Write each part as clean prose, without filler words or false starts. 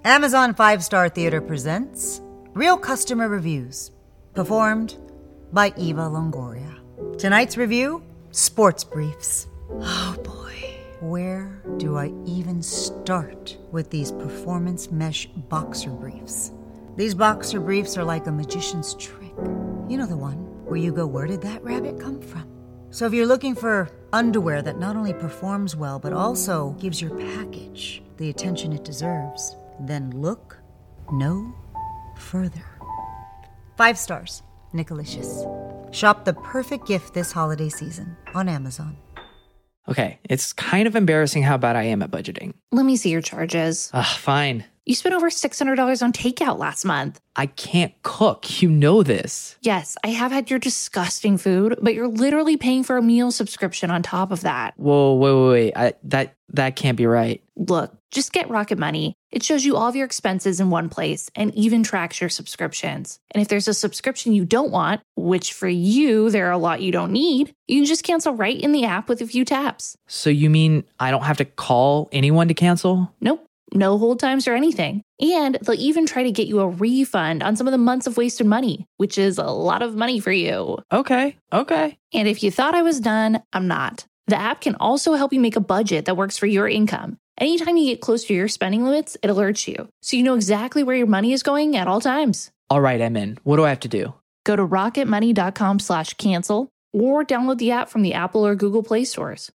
Amazon 5-Star Theater presents Real Customer Reviews, performed by Eva Longoria. Tonight's review, Sports Briefs. Oh boy, where do I even start with these performance mesh boxer briefs? These boxer briefs are like a magician's trick. You know the one where you go, where did that rabbit come from? So if you're looking for underwear that not only performs well, but also gives your package the attention it deserves, then look no further. 5 stars, Nicolicious. Shop the perfect gift this holiday season on Amazon. Okay, it's kind of embarrassing how bad I am at budgeting. Let me see your charges. Fine. You spent over $600 on takeout last month. I can't cook. You know this. Yes, I have had your disgusting food, but you're literally paying for a meal subscription on top of that. Whoa, wait. That can't be right. Look, just get Rocket Money. It shows you all of your expenses in one place and even tracks your subscriptions. And if there's a subscription you don't want, which for you, there are a lot you don't need, you can just cancel right in the app with a few taps. So you mean I don't have to call anyone to cancel? Nope. No hold times or anything. And they'll even try to get you a refund on some of the months of wasted money, which is a lot of money for you. Okay. And if you thought I was done, I'm not. The app can also help you make a budget that works for your income. Anytime you get close to your spending limits, it alerts you, so you know exactly where your money is going at all times. All right, I'm in. What do I have to do? Go to rocketmoney.com/cancel or download the app from the Apple or Google Play stores.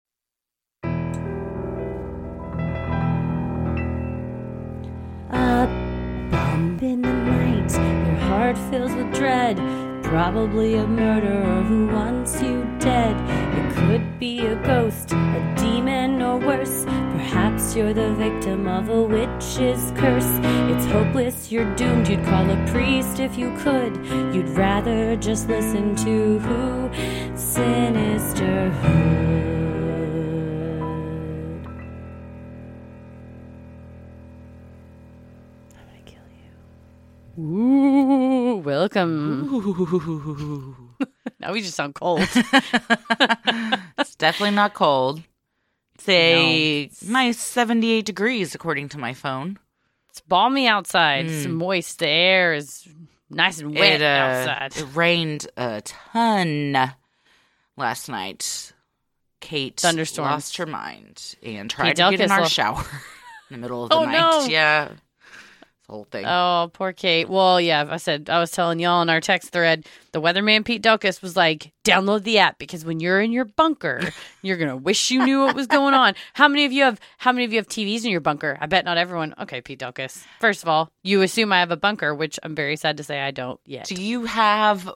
A bump in the night, your heart fills with dread. Probably a murderer who wants you dead. It could be a ghost, a demon, or worse. Perhaps you're the victim of a witch's curse. It's hopeless, you're doomed. You'd call a priest if you could. You'd rather just listen to Who? Sinisterhood. Ooh, welcome. Ooh. Now we just sound cold. It's definitely not cold. It's a nice 78 degrees, according to my phone. It's balmy outside. It's moist. The air is nice and wet outside. It rained a ton last night. Kate lost her mind and tried to get in our shower in the middle of the night. No. Yeah. Whole thing. Oh, poor Kate. Well, yeah, I was telling y'all in our text thread, the weatherman Pete Delkus was like, download the app because when you're in your bunker, you're gonna wish you knew what was going on. How many of you have TVs in your bunker? I bet not everyone. Okay, Pete Delkus. First of all, you assume I have a bunker, which I'm very sad to say I don't yet. Do you have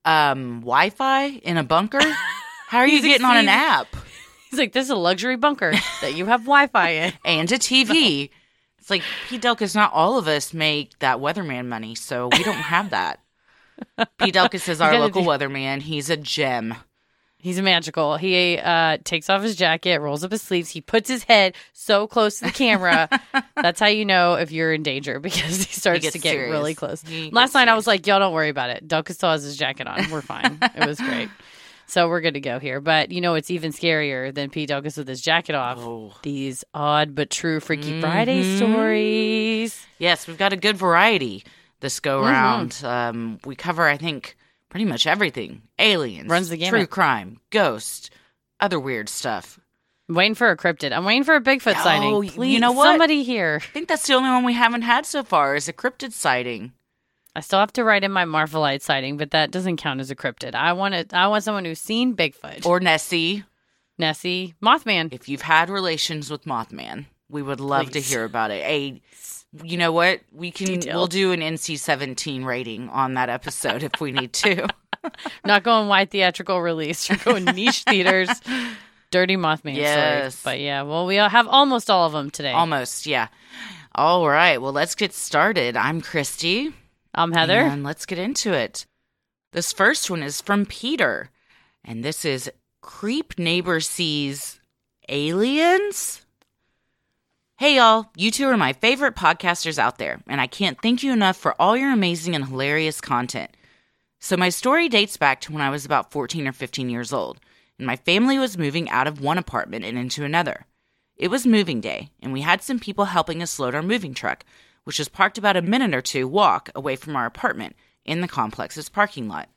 Wi-Fi in a bunker? How are you getting on an app? He's like, this is a luxury bunker that you have Wi-Fi in and a TV. It's like, Pete Delkus, not all of us make that weatherman money, so we don't have that. Pete Delkus is our local weatherman. He's a gem. He's magical. He takes off his jacket, rolls up his sleeves. He puts his head so close to the camera. That's how you know if you're in danger, because he starts to get really close. Last night I was like, y'all don't worry about it. Delkus still has his jacket on. We're fine. It was great. So we're good to go here. But, you know, it's even scarier than Pete Delkus with his jacket off. Oh. These odd but true Freaky Friday stories. Yes, we've got a good variety this go-round. We cover, I think, pretty much everything. Aliens, runs the gamut. True crime, ghost, other weird stuff. I'm waiting for a cryptid. I'm waiting for a Bigfoot sighting. Please, you know what? Somebody here. I think that's the only one we haven't had so far is a cryptid sighting. I still have to write in my Marvelite sighting, but that doesn't count as a cryptid. I want someone who's seen Bigfoot. Or Nessie. Mothman. If you've had relations with Mothman, we would love to hear about it. You know what? We'll do an NC-17 rating on that episode if we need to. Not going wide theatrical release. We're going niche theaters. Dirty Mothman stories. But yeah, well, we have almost all of them today. Almost, yeah. All right, well, let's get started. I'm Christy. I'm Heather. And let's get into it. This first one is from Peter. And this is Creep Neighbor Sees Aliens? Hey, y'all. You two are my favorite podcasters out there. And I can't thank you enough for all your amazing and hilarious content. So my story dates back to when I was about 14 or 15 years old. And my family was moving out of one apartment and into another. It was moving day. And we had some people helping us load our moving truck, which is parked about a minute or two walk away from our apartment in the complex's parking lot.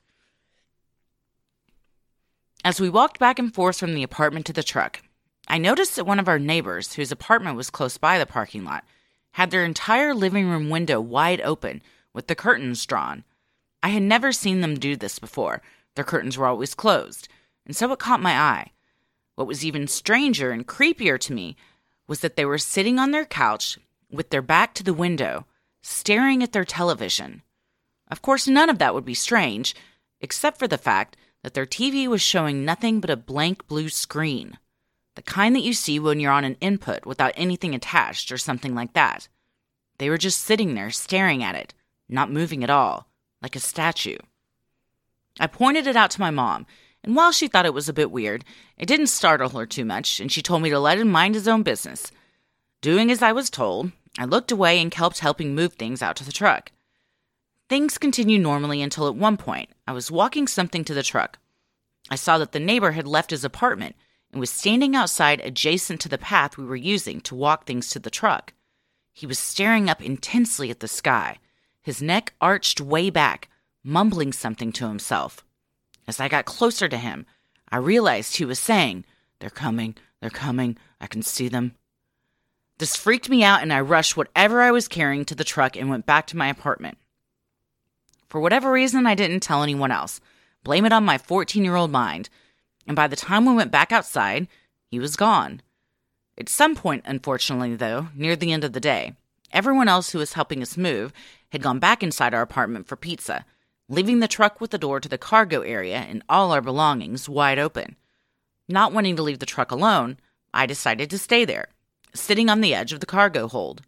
As we walked back and forth from the apartment to the truck, I noticed that one of our neighbors, whose apartment was close by the parking lot, had their entire living room window wide open with the curtains drawn. I had never seen them do this before. Their curtains were always closed, and so it caught my eye. What was even stranger and creepier to me was that they were sitting on their couch with their back to the window, staring at their television. Of course, none of that would be strange, except for the fact that their TV was showing nothing but a blank blue screen, the kind that you see when you're on an input without anything attached or something like that. They were just sitting there staring at it, not moving at all, like a statue. I pointed it out to my mom, and while she thought it was a bit weird, it didn't startle her too much, and she told me to let him mind his own business. Doing as I was told, I looked away and kept helping move things out to the truck. Things continued normally until at one point, I was walking something to the truck. I saw that the neighbor had left his apartment and was standing outside adjacent to the path we were using to walk things to the truck. He was staring up intensely at the sky, his neck arched way back, mumbling something to himself. As I got closer to him, I realized he was saying, they're coming, I can see them." This freaked me out, and I rushed whatever I was carrying to the truck and went back to my apartment. For whatever reason, I didn't tell anyone else. Blame it on my 14-year-old mind. And by the time we went back outside, he was gone. At some point, unfortunately, though, near the end of the day, everyone else who was helping us move had gone back inside our apartment for pizza, leaving the truck with the door to the cargo area and all our belongings wide open. Not wanting to leave the truck alone, I decided to stay there, sitting on the edge of the cargo hold.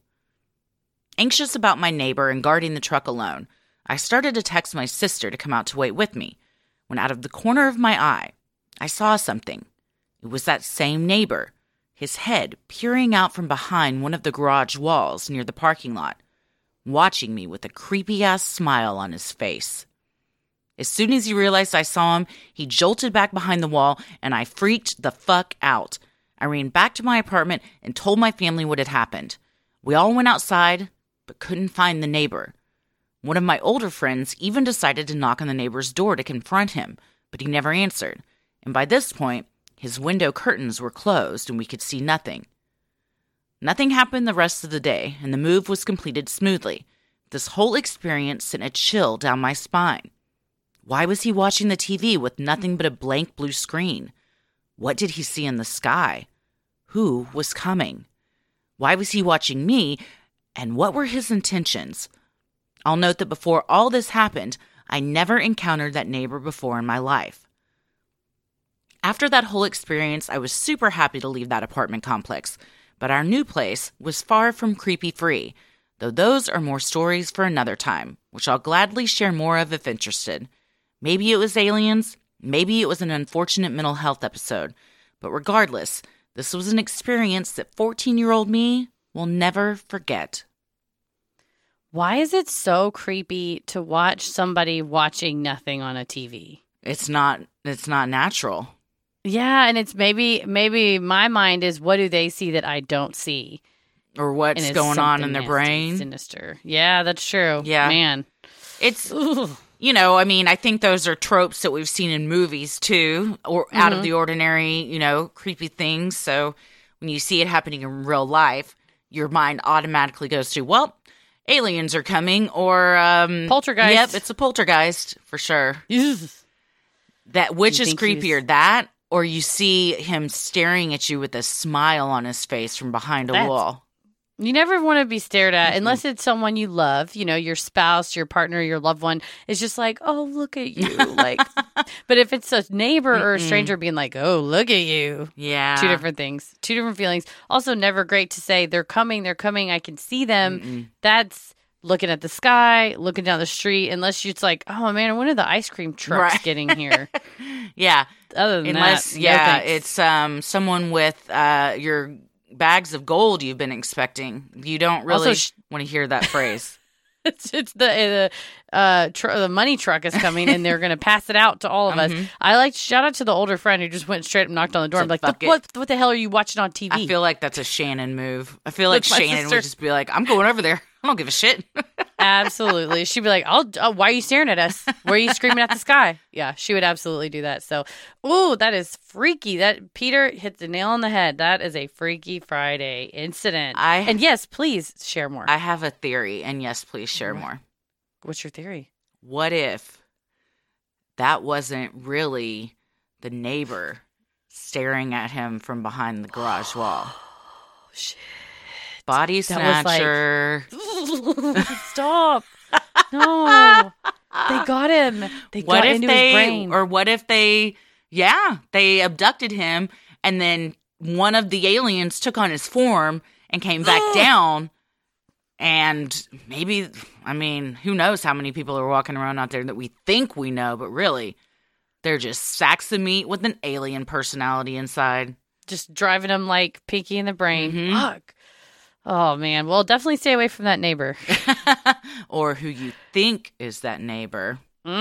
Anxious about my neighbor and guarding the truck alone, I started to text my sister to come out to wait with me, when out of the corner of my eye, I saw something. It was that same neighbor, his head peering out from behind one of the garage walls near the parking lot, watching me with a creepy-ass smile on his face. As soon as he realized I saw him, he jolted back behind the wall, and I freaked the fuck out. I ran back to my apartment and told my family what had happened. We all went outside, but couldn't find the neighbor. One of my older friends even decided to knock on the neighbor's door to confront him, but he never answered, and by this point, his window curtains were closed and we could see nothing. Nothing happened the rest of the day, and the move was completed smoothly. This whole experience sent a chill down my spine. Why was he watching the TV with nothing but a blank blue screen? What did he see in the sky? Who was coming? Why was he watching me? And what were his intentions? I'll note that before all this happened, I never encountered that neighbor before in my life. After that whole experience, I was super happy to leave that apartment complex, but our new place was far from creepy-free, though those are more stories for another time, which I'll gladly share more of if interested. Maybe it was aliens, maybe it was an unfortunate mental health episode, but regardless, this was an experience that 14-year-old me will never forget. Why is it so creepy to watch somebody watching nothing on a TV? It's not natural. Yeah, and it's maybe my mind is, what do they see that I don't see? Or what's going on in their brain? Sinister. Yeah, that's true. Yeah. Man. It's, I think those are tropes that we've seen in movies too, or out of the ordinary, creepy things. So when you see it happening in real life, your mind automatically goes to, well, aliens are coming, or poltergeist. Yep, it's a poltergeist for sure. Which is creepier, that or you see him staring at you with a smile on his face from behind a wall? You never want to be stared at unless it's someone you love, your spouse, your partner, your loved one. It's just like, oh, look at you. But if it's a neighbor or a stranger being like, oh, look at you. Yeah. Two different things, two different feelings. Also, never great to say they're coming. I can see them. That's looking at the sky, looking down the street, unless it's like, oh man, when are the ice cream trucks getting here? Yeah. Other than unless, that, it's someone with your bags of gold you've been expecting. You don't really want to hear that phrase. It's the money truck is coming, and they're going to pass it out to all of us. I shout out to the older friend who just went straight up and knocked on the door. I'm like, what the hell are you watching on TV? I feel like that's a Shannon move. I feel like Shannon would just be like, I'm going over there. I don't give a shit. Absolutely. She'd be like, why are you staring at us? Why are you screaming at the sky? Yeah, she would absolutely do that. So, ooh, that is freaky. That Peter hit the nail on the head. That is a Freaky Friday incident. And yes, please share more. I have a theory, and yes, please share more. What's your theory? What if that wasn't really the neighbor staring at him from behind the garage wall? Oh, shit. Body snatcher. Stop. No. They got him. They got into his brain. Or what if they abducted him and then one of the aliens took on his form and came back down, and maybe, I mean, who knows how many people are walking around out there that we think we know, but really, they're just sacks of meat with an alien personality inside. Just driving them like Pinky in the brain. Mm-hmm. Fuck. Oh, man. Well, definitely stay away from that neighbor. Or who you think is that neighbor.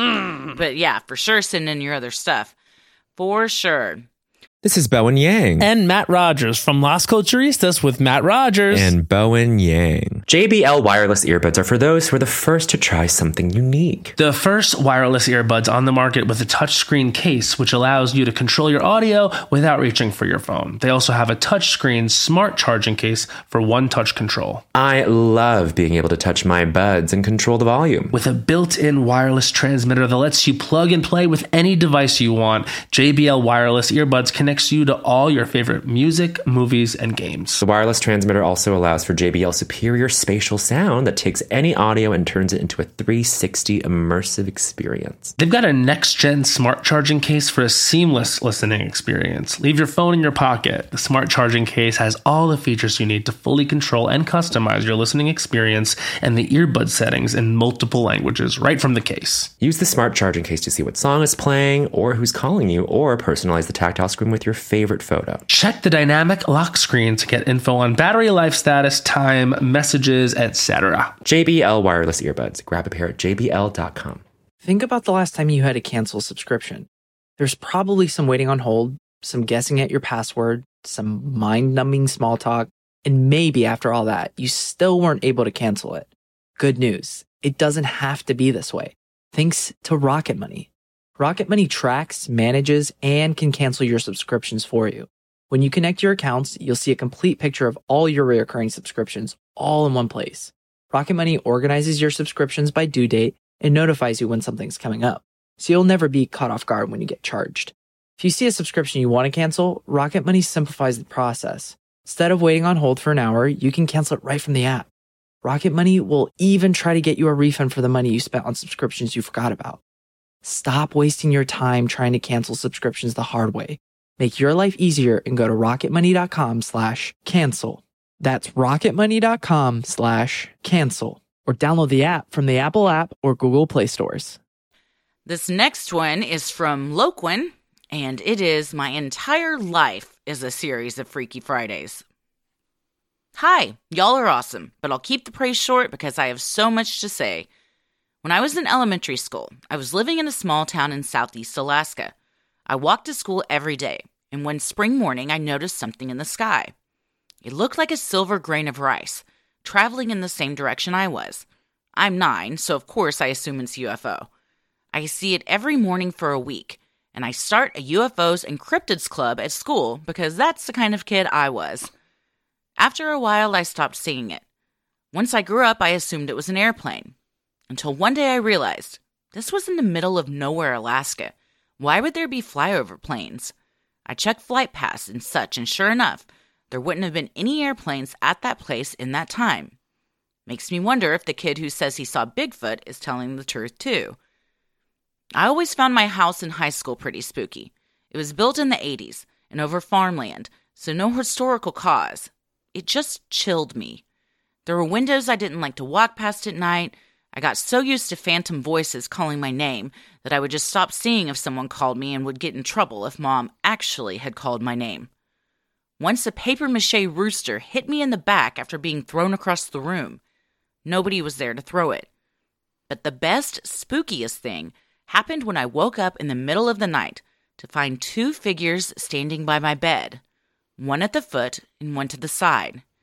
But yeah, for sure, send in your other stuff. For sure. This is Bowen Yang. And Matt Rogers from Las Culturistas with Matt Rogers. And Bowen Yang. JBL wireless earbuds are for those who are the first to try something unique. The first wireless earbuds on the market with a touchscreen case, which allows you to control your audio without reaching for your phone. They also have a touchscreen smart charging case for one-touch control. I love being able to touch my buds and control the volume. With a built-in wireless transmitter that lets you plug and play with any device you want, JBL wireless earbuds connects you to all your favorite music, movies, and games. The wireless transmitter also allows for JBL superior spatial sound that takes any audio and turns it into a 360 immersive experience. They've got a next-gen smart charging case for a seamless listening experience. Leave your phone in your pocket. The smart charging case has all the features you need to fully control and customize your listening experience and the earbud settings in multiple languages right from the case. Use the smart charging case to see what song is playing or who's calling you, or personalize the tactile screen with your favorite photo. Check the dynamic lock screen to get info on battery life status, time, messages, etc. JBL wireless earbuds. Grab a pair at jbl.com. Think about the last time you had to cancel a subscription. There's probably some waiting on hold, some guessing at your password, some mind-numbing small talk, and maybe after all that, you still weren't able to cancel it. Good news. It doesn't have to be this way. Thanks to Rocket Money. Rocket Money tracks, manages, and can cancel your subscriptions for you. When you connect your accounts, you'll see a complete picture of all your recurring subscriptions all in one place. Rocket Money organizes your subscriptions by due date and notifies you when something's coming up, so you'll never be caught off guard when you get charged. If you see a subscription you want to cancel, Rocket Money simplifies the process. Instead of waiting on hold for an hour, you can cancel it right from the app. Rocket Money will even try to get you a refund for the money you spent on subscriptions you forgot about. Stop wasting your time trying to cancel subscriptions the hard way. Make your life easier and go to rocketmoney.com/cancel. That's rocketmoney.com/cancel. Or download the app from the Apple app or Google Play stores. This next one is from Loquin, and it is "My entire life is a series of Freaky Fridays." Hi, y'all are awesome, but I'll keep the praise short because I have so much to say. When I was in elementary school, I was living in a small town in southeast Alaska. I walked to school every day, and one spring morning I noticed something in the sky. It looked like a silver grain of rice, traveling in the same direction I was. I'm 9, so of course I assume it's UFO. I see it every morning for a week, and I start a UFOs and cryptids club at school because that's the kind of kid I was. After a while, I stopped seeing it. Once I grew up, I assumed it was an airplane. Until one day I realized, this was in the middle of nowhere, Alaska. Why would there be flyover planes? I checked Flight Pass and such, and sure enough, there wouldn't have been any airplanes at that place in that time. Makes me wonder if the kid who says he saw Bigfoot is telling the truth too. I always found my house in high school pretty spooky. It was built in the 80s and over farmland, so no historical cause. It just chilled me. There were windows I didn't like to walk past at night. I got so used to phantom voices calling my name that I would just stop seeing if someone called me and would get in trouble if Mom actually had called my name. Once a papier-mâché rooster hit me in the back after being thrown across the room. Nobody was there to throw it. But the best, spookiest thing happened when I woke up in the middle of the night to find 2 figures standing by my bed, one at the foot and one to the side.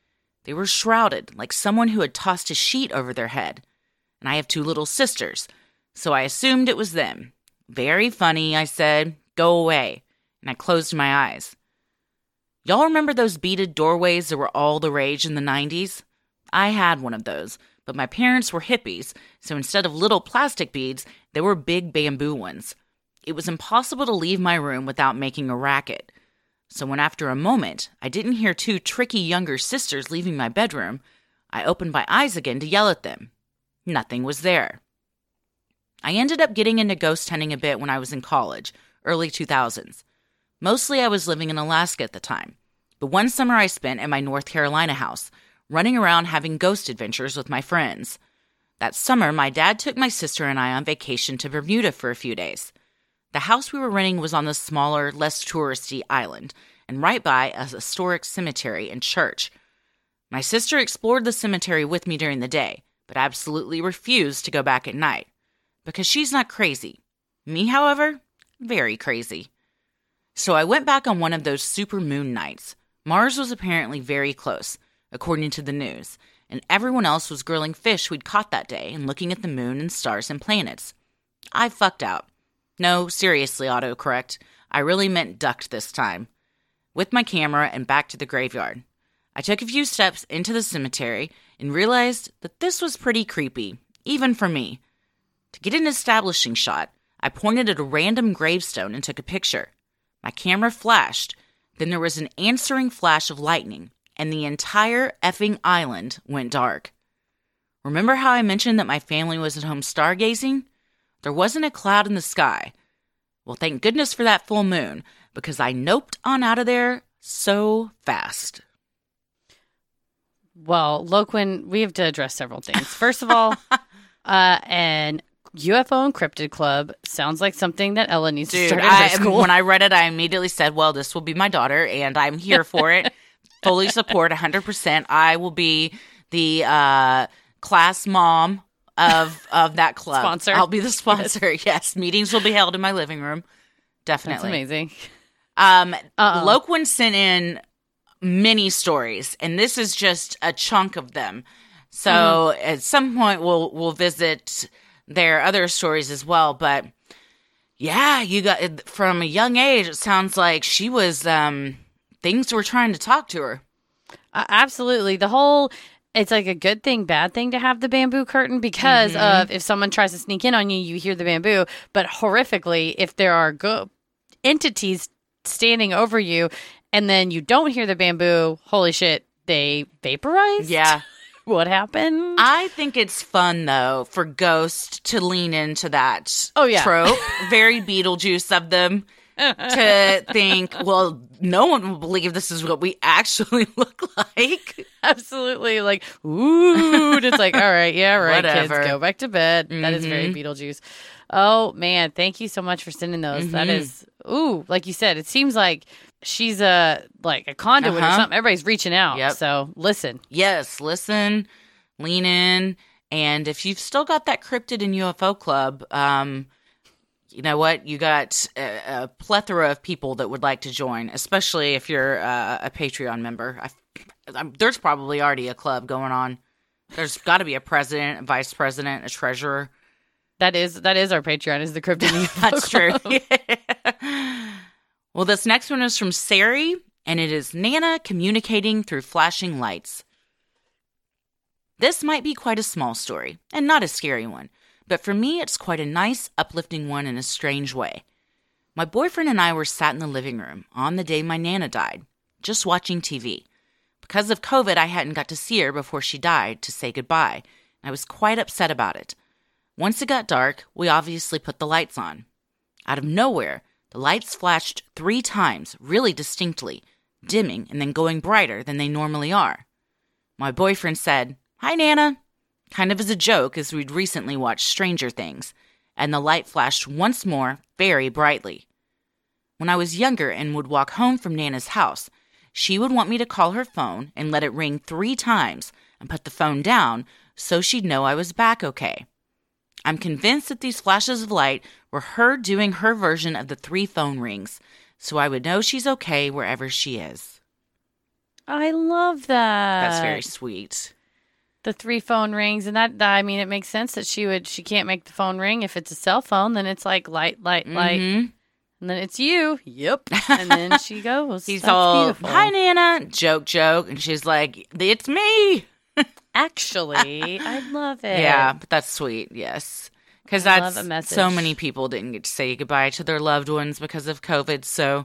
They were shrouded, like someone who had tossed a sheet over their head. And I have 2 little sisters, so I assumed it was them. Very funny, I said. Go away. And I closed my eyes. Y'all remember those beaded doorways that were all the rage in the 90s? I had one of those, but my parents were hippies, so instead of little plastic beads, they were big bamboo ones. It was impossible to leave my room without making a racket. So when after a moment, I didn't hear 2 tricky younger sisters leaving my bedroom, I opened my eyes again to yell at them. Nothing was there. I ended up getting into ghost hunting a bit when I was in college, early 2000s. Mostly I was living in Alaska at the time, but one summer I spent at my North Carolina house, running around having ghost adventures with my friends. That summer, my dad took my sister and I on vacation to Bermuda for a few days. The house we were renting was on the smaller, less touristy island, and right by a historic cemetery and church. My sister explored the cemetery with me during the day, but absolutely refused to go back at night. Because she's not crazy. Me, however, very crazy. So I went back on one of those super moon nights. Mars was apparently very close, according to the news, and everyone else was grilling fish we'd caught that day and looking at the moon and stars and planets. I fucked out. No, seriously, autocorrect. I really meant ducked this time. With my camera and back to the graveyard. I took a few steps into the cemetery and realized that this was pretty creepy, even for me. To get an establishing shot, I pointed at a random gravestone and took a picture. My camera flashed, then there was an answering flash of lightning, and the entire effing island went dark. Remember how I mentioned that my family was at home stargazing? There wasn't a cloud in the sky. Well, thank goodness for that full moon, because I noped on out of there so fast. Well, Loquin, we have to address several things. First of all, an UFO Encrypted Club sounds like something that Ella needs to start at her school. When I read it, I immediately said, well, this will be my daughter, and I'm here for it. Fully support 100%. I will be the class mom of that club. Sponsor. I'll be the sponsor. Yes. Meetings will be held in my living room. Definitely. That's amazing. Loquin sent in many stories, and this is just a chunk of them. So at some point we'll visit their other stories as well. But yeah, you got from a young age. It sounds like she was things were trying to talk to her. Absolutely. It's like a good thing, bad thing to have the bamboo curtain because of if someone tries to sneak in on you, you hear the bamboo. But horrifically, if there are entities standing over you and then you don't hear the bamboo, holy shit, they vaporized? Yeah. What happened? I think it's fun, though, for ghosts to lean into that trope. Very Beetlejuice of them to think, well, no one will believe this is what we actually look like. Absolutely. Like, ooh. It's like, all right, yeah, right, whatever. Kids, go back to bed. That is very Beetlejuice. Oh, man. Thank you so much for sending those. That is, like you said, it seems like she's a conduit or something. Everybody's reaching out. Yep. So listen. Yes, listen, lean in. And if you've still got that Cryptid and UFO Club, you know what? You got a plethora of people that would like to join, especially if you're a Patreon member. There's probably already a club going on. There's got to be a president, a vice president, a treasurer. That is our Patreon, is the Cryptid and UFO That's Club. true. Yeah. Well, this next one is from Sari, and it is Nana communicating through flashing lights. This might be quite a small story, and not a scary one, but for me it's quite a nice, uplifting one in a strange way. My boyfriend and I were sat in the living room on the day my Nana died, just watching TV. Because of COVID, I hadn't got to see her before she died to say goodbye, and I was quite upset about it. Once it got dark, we obviously put the lights on. Out of nowhere, the lights flashed 3 times, really distinctly, dimming and then going brighter than they normally are. My boyfriend said, "Hi, Nana," kind of as a joke as we'd recently watched Stranger Things, and the light flashed once more, very brightly. When I was younger and would walk home from Nana's house, she would want me to call her phone and let it ring 3 times and put the phone down so she'd know I was back okay. I'm convinced that these flashes of light were her doing her version of the 3 phone rings, so I would know she's okay wherever she is. I love that. That's very sweet. The 3 phone rings, and that I mean, it makes sense that she can't make the phone ring. If it's a cell phone, then it's like light, and then it's you. Yep. And then she goes. He's That's all, beautiful. hi, Nana, joke, and she's like, it's me. Actually, I love it. Yeah, but that's sweet, yes. Because love a message. So many people didn't get to say goodbye to their loved ones because of COVID, so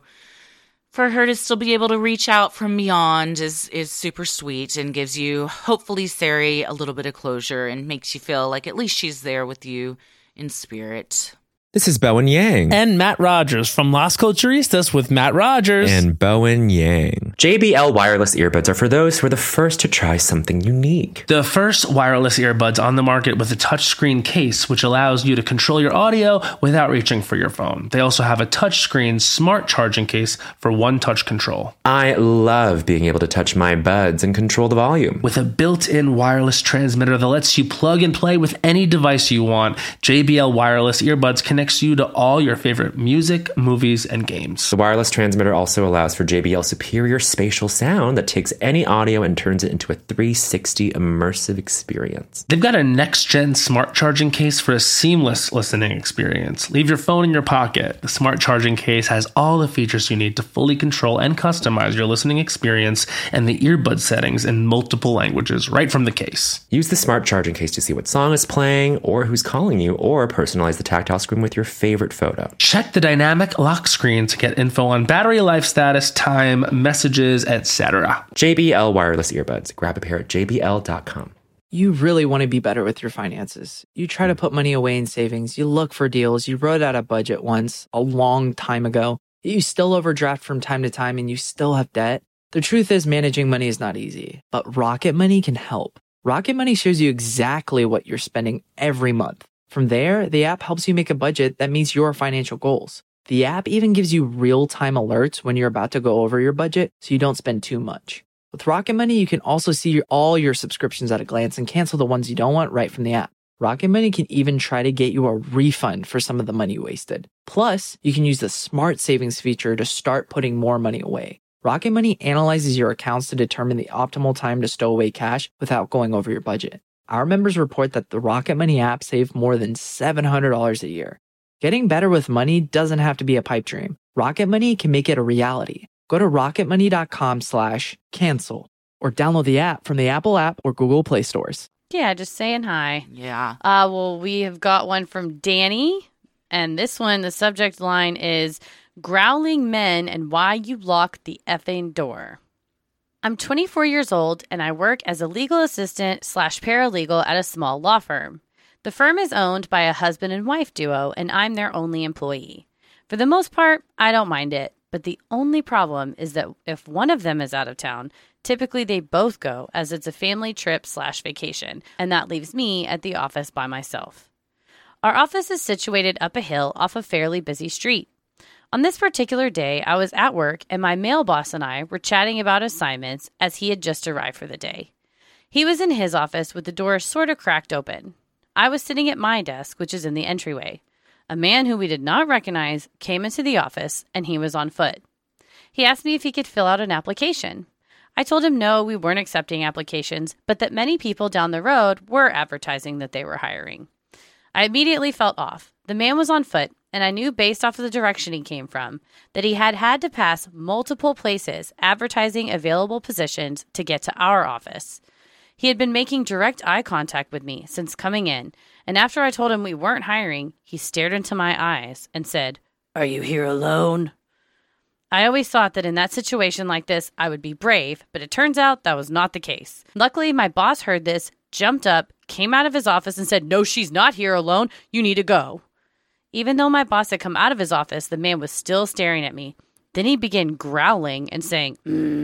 for her to still be able to reach out from beyond is super sweet and gives you, hopefully, Sari, a little bit of closure and makes you feel like at least she's there with you in spirit. This is Bowen Yang. And Matt Rogers from Las Culturistas with Matt Rogers. And Bowen Yang. JBL wireless earbuds are for those who are the first to try something unique. The first wireless earbuds on the market with a touchscreen case, which allows you to control your audio without reaching for your phone. They also have a touchscreen smart charging case for one-touch control. I love being able to touch my buds and control the volume. With a built-in wireless transmitter that lets you plug and play with any device you want, JBL wireless earbuds connects you to all your favorite music, movies, and games. The wireless transmitter also allows for JBL superior spatial sound that takes any audio and turns it into a 360 immersive experience. They've got a next-gen smart charging case for a seamless listening experience. Leave your phone in your pocket. The smart charging case has all the features you need to fully control and customize your listening experience and the earbud settings in multiple languages right from the case. Use the smart charging case to see what song is playing or who's calling you, or personalize the tactile screen with your favorite photo. Check the dynamic lock screen to get info on battery life status, time, messages, etc. JBL wireless earbuds. Grab a pair at jbl.com. You really want to be better with your finances. You try to put money away in savings. You look for deals. You wrote out a budget once, a long time ago. You still overdraft from time to time and you still have debt. The truth is, managing money is not easy, but Rocket Money can help. Rocket Money shows you exactly what you're spending every month. From there, the app helps you make a budget that meets your financial goals. The app even gives you real-time alerts when you're about to go over your budget so you don't spend too much. With Rocket Money, you can also see all your subscriptions at a glance and cancel the ones you don't want right from the app. Rocket Money can even try to get you a refund for some of the money wasted. Plus, you can use the Smart Savings feature to start putting more money away. Rocket Money analyzes your accounts to determine the optimal time to stow away cash without going over your budget. Our members report that the Rocket Money app saved more than $700 a year. Getting better with money doesn't have to be a pipe dream. Rocket Money can make it a reality. Go to rocketmoney.com/cancel or download the app from the Apple app or Google Play stores. Yeah, just saying hi. Yeah. Well, we have got one from Danny, and this one, the subject line is growling men and why you lock the effing door. I'm 24 years old, and I work as a legal assistant / paralegal at a small law firm. The firm is owned by a husband and wife duo, and I'm their only employee. For the most part, I don't mind it, but the only problem is that if one of them is out of town, typically they both go, as it's a family trip / vacation, and that leaves me at the office by myself. Our office is situated up a hill off a fairly busy street. On this particular day, I was at work and my male boss and I were chatting about assignments as he had just arrived for the day. He was in his office with the door sort of cracked open. I was sitting at my desk, which is in the entryway. A man who we did not recognize came into the office and he was on foot. He asked me if he could fill out an application. I told him no, we weren't accepting applications, but that many people down the road were advertising that they were hiring. I immediately felt off. The man was on foot, and I knew based off of the direction he came from that he had to pass multiple places advertising available positions to get to our office. He had been making direct eye contact with me since coming in, and after I told him we weren't hiring, he stared into my eyes and said, "Are you here alone?" I always thought that in that situation like this, I would be brave, but it turns out that was not the case. Luckily, my boss heard this, jumped up, came out of his office and said, "No, she's not here alone. You need to go." Even though my boss had come out of his office, the man was still staring at me. Then he began growling and saying,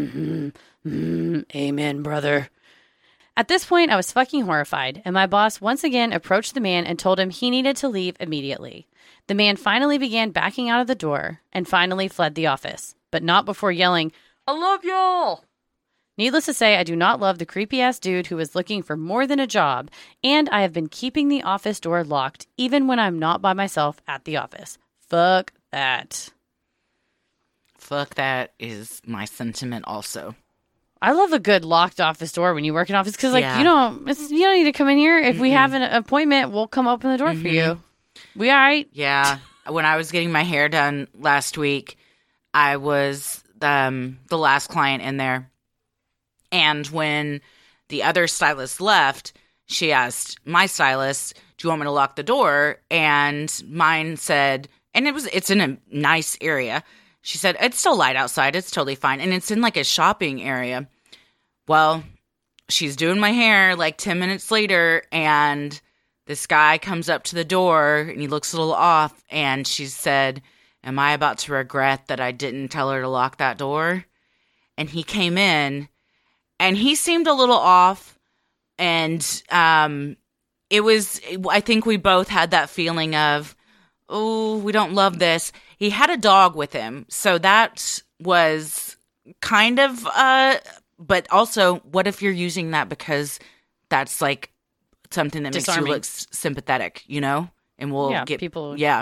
"Amen, brother." At this point, I was fucking horrified, and my boss once again approached the man and told him he needed to leave immediately. The man finally began backing out of the door and finally fled the office, but not before yelling, "I love y'all!" Needless to say, I do not love the creepy-ass dude who is looking for more than a job, and I have been keeping the office door locked even when I'm not by myself at the office. Fuck that. Fuck that is my sentiment also. I love a good locked office door when you work in office because, like, you don't need to come in here. If we have an appointment, we'll come open the door for you. We all right? Yeah. When I was getting my hair done last week, I was the last client in there. And when the other stylist left, she asked my stylist, do you want me to lock the door? And mine said, and it's in a nice area. She said, it's still light outside. It's totally fine. And it's in like a shopping area. Well, she's doing my hair like 10 minutes later, and this guy comes up to the door, and he looks a little off, and she said, am I about to regret that I didn't tell her to lock that door? And he came in, and he seemed a little off, and I think we both had that feeling of, oh, we don't love this. He had a dog with him, so that was kind of, but also, what if you're using that because that's like something that makes you look sympathetic, you know? And we'll get people. Yeah.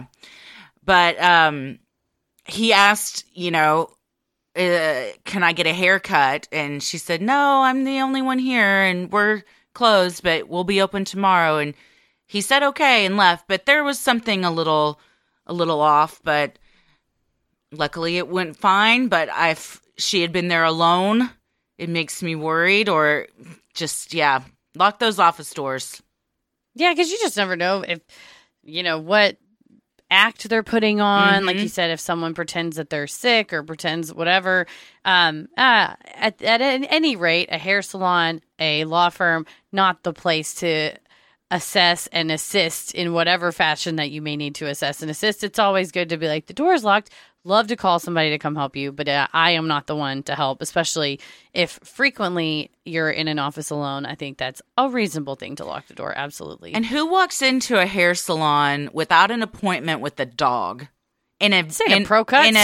But he asked, you know, can I get a haircut? And she said, no, I'm the only one here and we're closed, but we'll be open tomorrow. And he said, okay, and left. But there was something a little off, but luckily it went fine. But she had been there alone, it makes me worried, or just, lock those office doors. Yeah, because you just never know if, you know, what act they're putting on. Like you said, if someone pretends that they're sick or pretends whatever. At any rate, a hair salon, a law firm, not the place to assess and assist in whatever fashion that you may need to assess and assist. It's always good to be like, the door is locked. Love to call somebody to come help you, but I am not the one to help, especially if frequently you're in an office alone. I think that's a reasonable thing to lock the door. Absolutely. And who walks into a hair salon without an appointment with a dog? A Pro Cuts?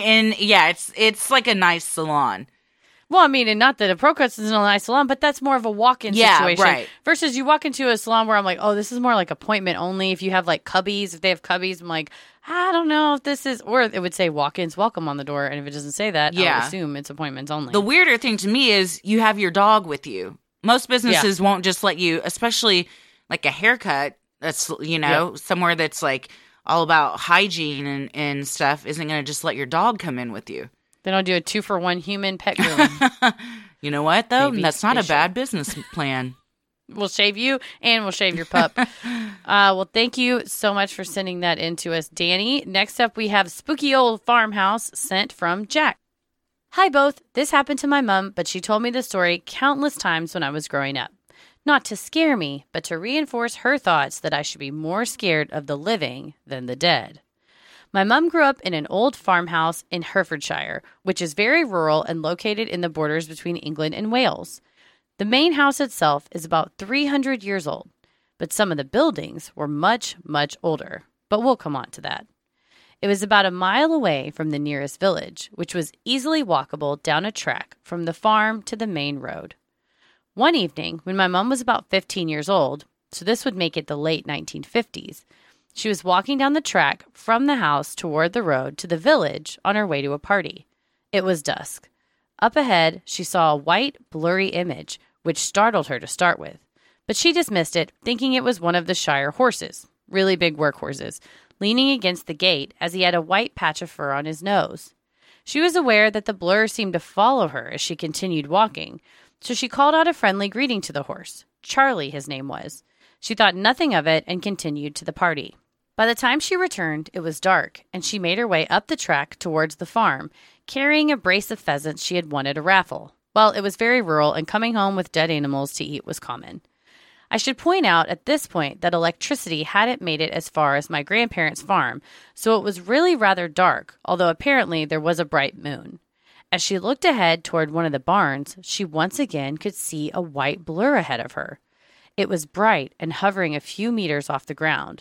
It's like a nice salon. Well, I mean, and not that a Pro Cuts isn't a nice salon, but that's more of a walk-in situation. Right. Versus you walk into a salon where I'm like, oh, this is more like appointment only. If you have like cubbies, if they have cubbies, I'm like, I don't know if this is, or it would say walk-ins welcome on the door. And if it doesn't say that, I would assume it's appointments only. The weirder thing to me is you have your dog with you. Most businesses won't just let you, especially like a haircut that's, you know, somewhere that's like all about hygiene and stuff, isn't going to just let your dog come in with you. They don't do a 2-for-1 human pet grooming. You know what, though? Maybe that's not a bad business plan. We'll shave you, and we'll shave your pup. Well, thank you so much for sending that in to us, Danny. Next up, we have Spooky Old Farmhouse sent from Jack. Hi, both. This happened to my mom, but she told me the story countless times when I was growing up. Not to scare me, but to reinforce her thoughts that I should be more scared of the living than the dead. My mom grew up in an old farmhouse in Herefordshire, which is very rural and located in the borders between England and Wales. The main house itself is about 300 years old, but some of the buildings were much, much older. But we'll come on to that. It was about a mile away from the nearest village, which was easily walkable down a track from the farm to the main road. One evening, when my mom was about 15 years old, so this would make it the late 1950s, she was walking down the track from the house toward the road to the village on her way to a party. It was dusk. Up ahead, she saw a white, blurry image, which startled her to start with. But she dismissed it, thinking it was one of the Shire horses, really big workhorses, leaning against the gate as he had a white patch of fur on his nose. She was aware that the blur seemed to follow her as she continued walking, so she called out a friendly greeting to the horse. Charlie, his name was. She thought nothing of it and continued to the party. By the time she returned, it was dark, and she made her way up the track towards the farm, carrying a brace of pheasants she had won at a raffle. Well, it was very rural, and coming home with dead animals to eat was common. I should point out at this point that electricity hadn't made it as far as my grandparents' farm, so it was really rather dark, although apparently there was a bright moon. As she looked ahead toward one of the barns, she once again could see a white blur ahead of her. It was bright and hovering a few meters off the ground.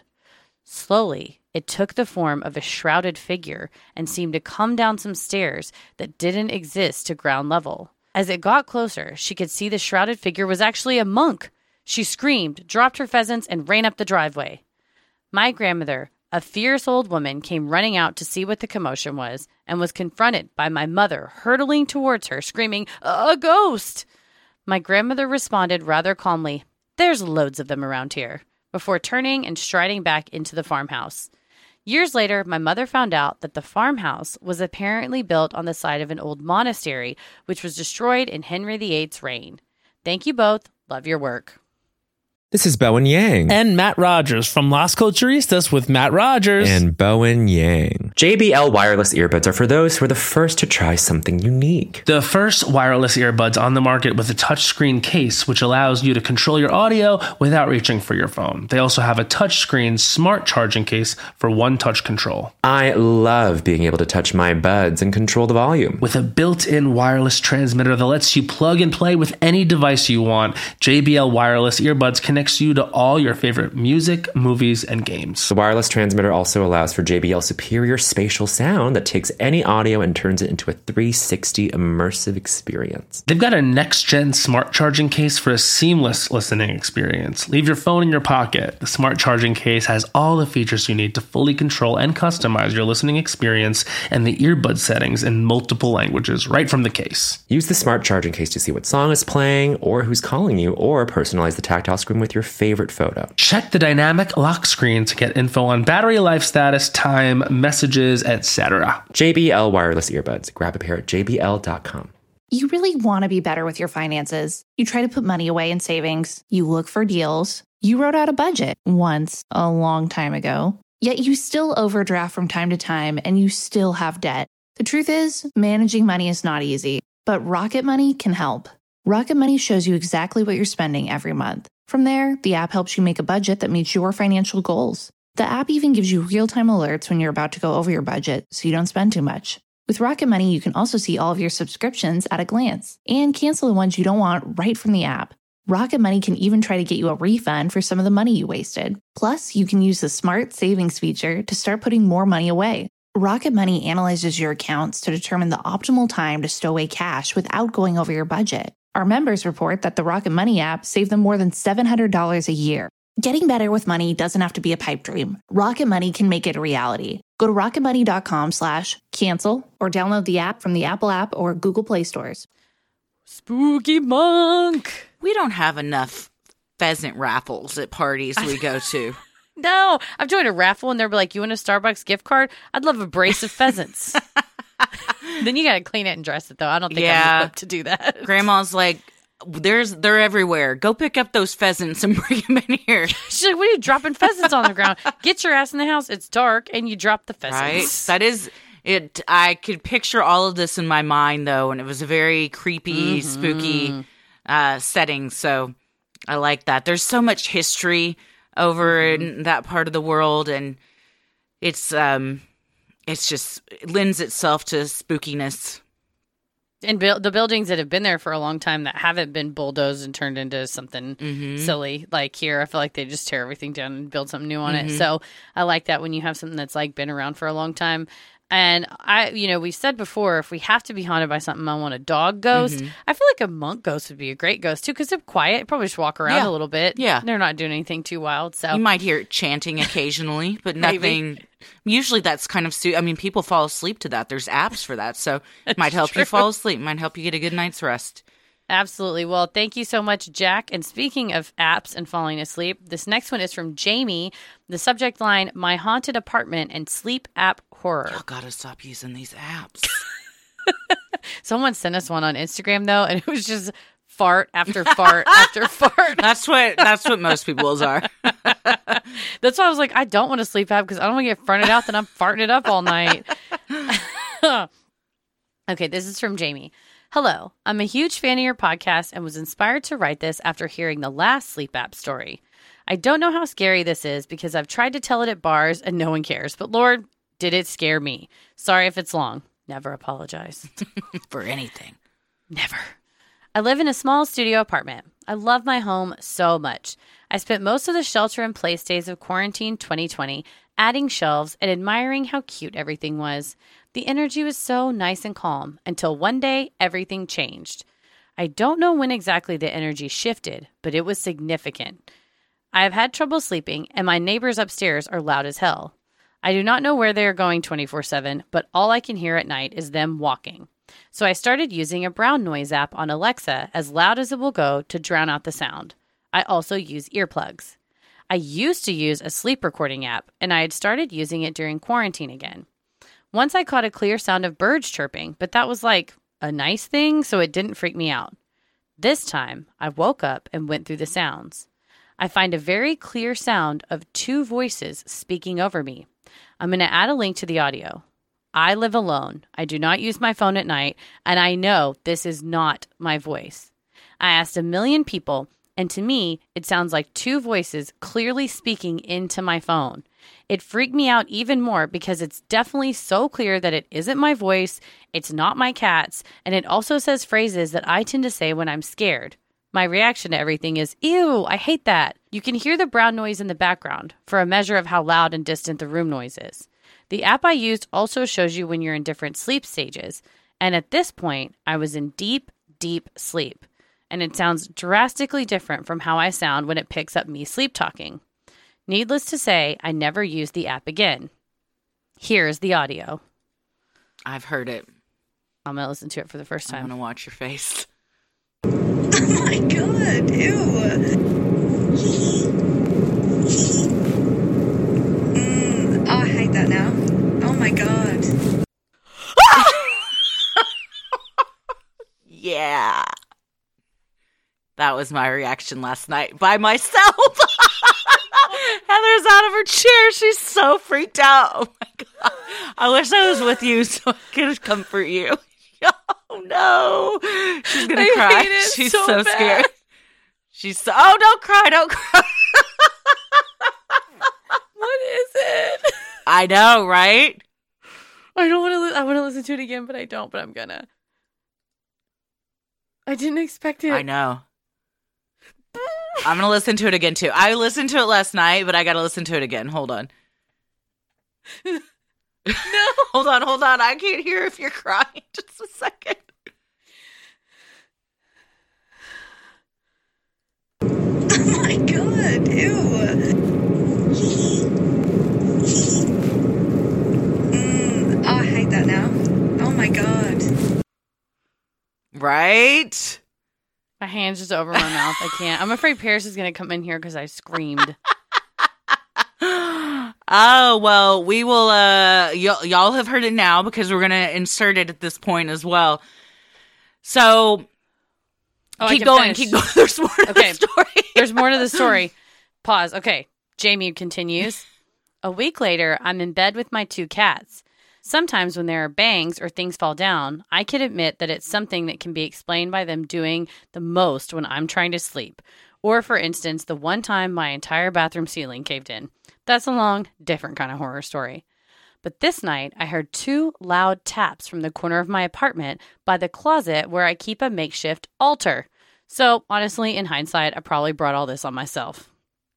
Slowly, it took the form of a shrouded figure and seemed to come down some stairs that didn't exist to ground level. As it got closer, she could see the shrouded figure was actually a monk. She screamed, dropped her pheasants, and ran up the driveway. My grandmother, a fierce old woman came running out to see what the commotion was and was confronted by my mother hurtling towards her, screaming, "A ghost!" My grandmother responded rather calmly, "There's loads of them around here," before turning and striding back into the farmhouse. Years later, my mother found out that the farmhouse was apparently built on the site of an old monastery, which was destroyed in Henry VIII's reign. Thank you both. Love your work. This is Bowen Yang. And Matt Rogers from Las Culturistas with Matt Rogers. And Bowen Yang. JBL wireless earbuds are for those who are the first to try something unique. The first wireless earbuds on the market with a touchscreen case, which allows you to control your audio without reaching for your phone. They also have a touchscreen smart charging case for one-touch control. I love being able to touch my buds and control the volume. With a built-in wireless transmitter that lets you plug and play with any device you want, JBL wireless earbuds connects you to all your favorite music, movies, and games. The wireless transmitter also allows for JBL superior spatial sound that takes any audio and turns it into a 360 immersive experience. They've got a next-gen smart charging case for a seamless listening experience. Leave your phone in your pocket. The smart charging case has all the features you need to fully control and customize your listening experience and the earbud settings in multiple languages right from the case. Use the smart charging case to see what song is playing or who's calling you, or personalize the tactile screen with your favorite photo. Check the dynamic lock screen to get info on battery life status, time, messages, etc. JBL wireless earbuds. Grab a pair at jbl.com. You really want to be better with your finances. You try to put money away in savings. You look for deals. You wrote out a budget once, a long time ago. Yet you still overdraft from time to time and you still have debt. The truth is, managing money is not easy, but Rocket Money can help. Rocket Money shows you exactly what you're spending every month. From there, the app helps you make a budget that meets your financial goals. The app even gives you real-time alerts when you're about to go over your budget so you don't spend too much. With Rocket Money, you can also see all of your subscriptions at a glance and cancel the ones you don't want right from the app. Rocket Money can even try to get you a refund for some of the money you wasted. Plus, you can use the Smart Savings feature to start putting more money away. Rocket Money analyzes your accounts to determine the optimal time to stow away cash without going over your budget. Our members report that the Rocket Money app saved them more than $700 a year. Getting better with money doesn't have to be a pipe dream. Rocket Money can make it a reality. Go to rocketmoney.com/cancel or download the app from the Apple app or Google Play stores. Spooky Monk. We don't have enough pheasant raffles at parties we go to. No, I've joined a raffle and they're like, "You want a Starbucks gift card? I'd love a brace of pheasants." Then you got to clean it and dress it, though. I don't think I'm equipped to do that. Grandma's like, they're everywhere. Go pick up those pheasants and bring them in here. She's like, "What are you dropping pheasants on the ground? Get your ass in the house. It's dark," and you drop the pheasants. Right? That is it. I could picture all of this in my mind, though, and it was a very creepy, spooky setting. So I like that. There's so much history over in that part of the world, and it's just, it lends itself to spookiness. And the buildings that have been there for a long time that haven't been bulldozed and turned into something silly, like here, I feel like they just tear everything down and build something new on it. So I like that when you have something that's like been around for a long time. And we've said before, if we have to be haunted by something, I want a dog ghost. I feel like a monk ghost would be a great ghost too, because they're quiet. Probably just walk around a little bit. Yeah, they're not doing anything too wild. So you might hear it chanting occasionally, but nothing. Usually, that's kind of. People fall asleep to that. There's apps for that, so it might help you fall asleep. Might help you get a good night's rest. Absolutely. Well, thank you so much, Jack. And speaking of apps and falling asleep, this next one is from Jamie. The subject line, "My haunted apartment and sleep app horror." Y'all gotta stop using these apps. Someone sent us one on Instagram, though, and it was just fart after fart after fart. That's what most people's are. That's why I was like, I don't want a sleep app because I don't want to get fronted out that I'm farting it up all night. Okay, this is from Jamie. "Hello, I'm a huge fan of your podcast and was inspired to write this after hearing the last sleep app story. I don't know how scary this is because I've tried to tell it at bars and no one cares, but Lord, did it scare me. Sorry if it's long. Never apologize." For anything. Never. "I live in a small studio apartment. I love my home so much. I spent most of the shelter-in-place days of quarantine 2020 adding shelves and admiring how cute everything was. The energy was so nice and calm until one day everything changed. I don't know when exactly the energy shifted, but it was significant. I have had trouble sleeping, and my neighbors upstairs are loud as hell. I do not know where they are going 24/7, but all I can hear at night is them walking. So I started using a brown noise app on Alexa as loud as it will go to drown out the sound. I also use earplugs. I used to use a sleep recording app, and I had started using it during quarantine again. Once I caught a clear sound of birds chirping, but that was like a nice thing, so it didn't freak me out. This time, I woke up and went through the sounds. I find a very clear sound of 2 voices speaking over me. I'm going to add a link to the audio. I live alone. I do not use my phone at night, and I know this is not my voice. I asked 1 million people, and to me, it sounds like 2 voices clearly speaking into my phone. It freaked me out even more because it's definitely so clear that it isn't my voice, it's not my cat's, and it also says phrases that I tend to say when I'm scared. My reaction to everything is, ew, I hate that. You can hear the brown noise in the background for a measure of how loud and distant the room noise is. The app I used also shows you when you're in different sleep stages, and at this point, I was in deep, deep sleep. And it sounds drastically different from how I sound when it picks up me sleep talking. Needless to say, I never used the app again. Here's the audio. I've heard it. I'm going to listen to it for the first time. I'm going to watch your face. Oh my god, ew. Oh, I hate that now. Oh my god. Yeah. That was my reaction last night by myself. Heather's out of her chair. She's so freaked out. Oh my God. I wish I was with you so I could comfort you. Oh no. She's going to cry. She's so scared. She's so, oh, don't cry. Don't cry. What is it? I know, right? I don't want to, I want to listen to it again, but I don't, but I'm gonna. I didn't expect it. I know. I'm going to listen to it again, too. I listened to it last night, but I got to listen to it again. Hold on. No. Hold on. I can't hear if you're crying. Just a second. Oh my god, ew. Oh, I hate that now. Oh my god. Right? My hand's just over my mouth. I can't. I'm afraid Paris is going to come in here because I screamed. Oh, well, we will, y'all have heard it now because we're going to insert it at this point as well. So, keep going. There's more to the story. There's more to the story. Pause. Okay. Jamie continues. A week later, I'm in bed with my 2 cats. Sometimes when there are bangs or things fall down, I can admit that it's something that can be explained by them doing the most when I'm trying to sleep. Or, for instance, the one time my entire bathroom ceiling caved in. That's a long, different kind of horror story. But this night, I heard 2 loud taps from the corner of my apartment by the closet where I keep a makeshift altar. So, honestly, in hindsight, I probably brought all this on myself.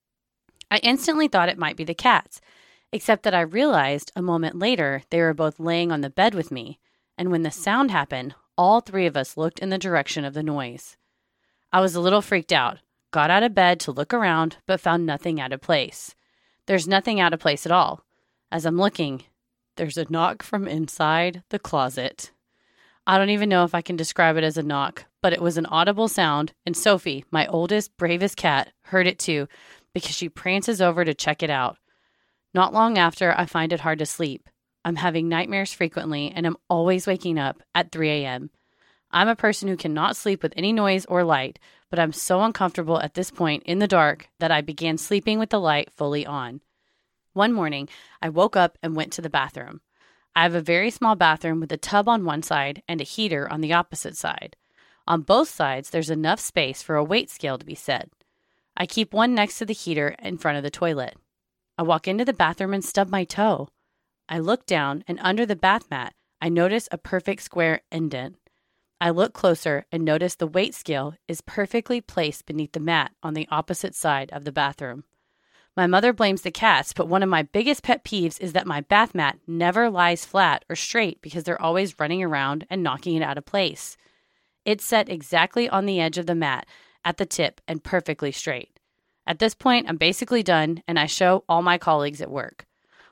I instantly thought it might be the cats, except that I realized a moment later they were both laying on the bed with me, and when the sound happened, all 3 of us looked in the direction of the noise. I was a little freaked out, got out of bed to look around, but found nothing out of place. There's nothing out of place at all. As I'm looking, there's a knock from inside the closet. I don't even know if I can describe it as a knock, but it was an audible sound, and Sophie, my oldest, bravest cat, heard it too, because she prances over to check it out. Not long after, I find it hard to sleep. I'm having nightmares frequently, and I'm always waking up at 3 a.m. I'm a person who cannot sleep with any noise or light, but I'm so uncomfortable at this point in the dark that I began sleeping with the light fully on. One morning, I woke up and went to the bathroom. I have a very small bathroom with a tub on one side and a heater on the opposite side. On both sides, there's enough space for a weight scale to be set. I keep one next to the heater in front of the toilet. I walk into the bathroom and stub my toe. I look down, and under the bath mat, I notice a perfect square indent. I look closer and notice the weight scale is perfectly placed beneath the mat on the opposite side of the bathroom. My mother blames the cats, but one of my biggest pet peeves is that my bath mat never lies flat or straight because they're always running around and knocking it out of place. It's set exactly on the edge of the mat at the tip and perfectly straight. At this point, I'm basically done, and I show all my colleagues at work.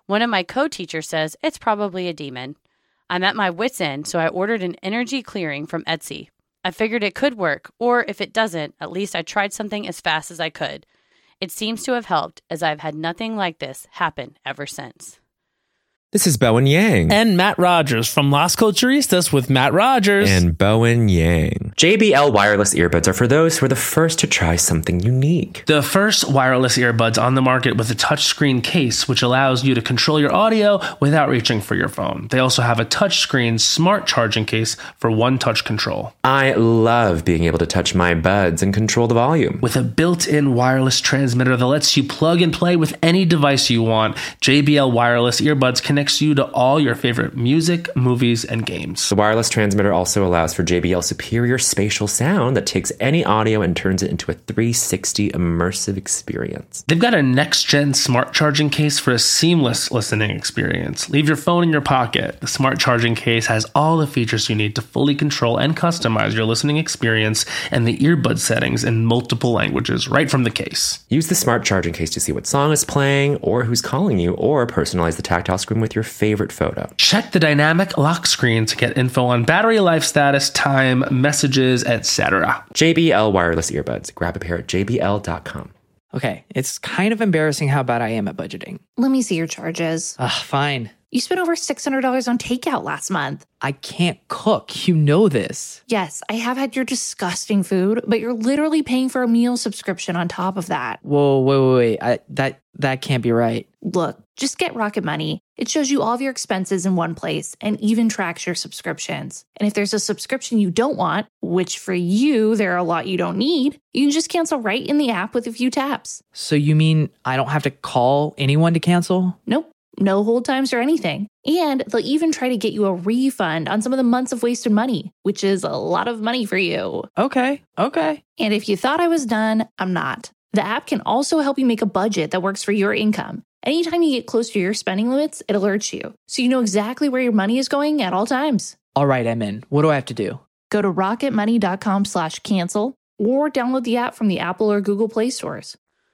One of my co-teachers says it's probably a demon. I'm at my wit's end, so I ordered an energy clearing from Etsy. I figured it could work, or if it doesn't, at least I tried something as fast as I could. It seems to have helped, as I've had nothing like this happen ever since. This is Bowen Yang. And Matt Rogers from Las Culturistas with Matt Rogers. And Bowen Yang. JBL wireless earbuds are for those who are the first to try something unique. The first wireless earbuds on the market with a touchscreen case, which allows you to control your audio without reaching for your phone. They also have a touchscreen smart charging case for one-touch control. I love being able to touch my buds and control the volume. With a built-in wireless transmitter that lets you plug and play with any device you want, JBL wireless earbuds connects you to all your favorite music, movies, and games. The wireless transmitter also allows for JBL superior spatial sound that takes any audio and turns it into a 360 immersive experience. They've got a next-gen smart charging case for a seamless listening experience. Leave your phone in your pocket. The smart charging case has all the features you need to fully control and customize your listening experience and the earbud settings in multiple languages right from the case. Use the smart charging case to see what song is playing or who's calling you, or personalize the tactile screen with your favorite photo. Check the dynamic lock screen to get info on battery life status, time, messages, etc. JBL wireless earbuds. Grab a pair at jbl.com. Okay, it's kind of embarrassing how bad I am at budgeting. Let me see your charges. Fine. You spent over $600 on takeout last month. I can't cook. You know this. Yes, I have had your disgusting food, but you're literally paying for a meal subscription on top of that. Whoa, wait. That can't be right. Look, just get Rocket Money. It shows you all of your expenses in one place and even tracks your subscriptions. And if there's a subscription you don't want, which for you, there are a lot you don't need, you can just cancel right in the app with a few taps. So you mean I don't have to call anyone to cancel? Nope. No hold times or anything. And they'll even try to get you a refund on some of the months of wasted money, which is a lot of money for you. Okay. And if you thought I was done, I'm not. The app can also help you make a budget that works for your income. Anytime you get close to your spending limits, it alerts you, so you know exactly where your money is going at all times. All right, I'm in. What do I have to do? Go to rocketmoney.com/cancel or download the app from the Apple or Google Play stores.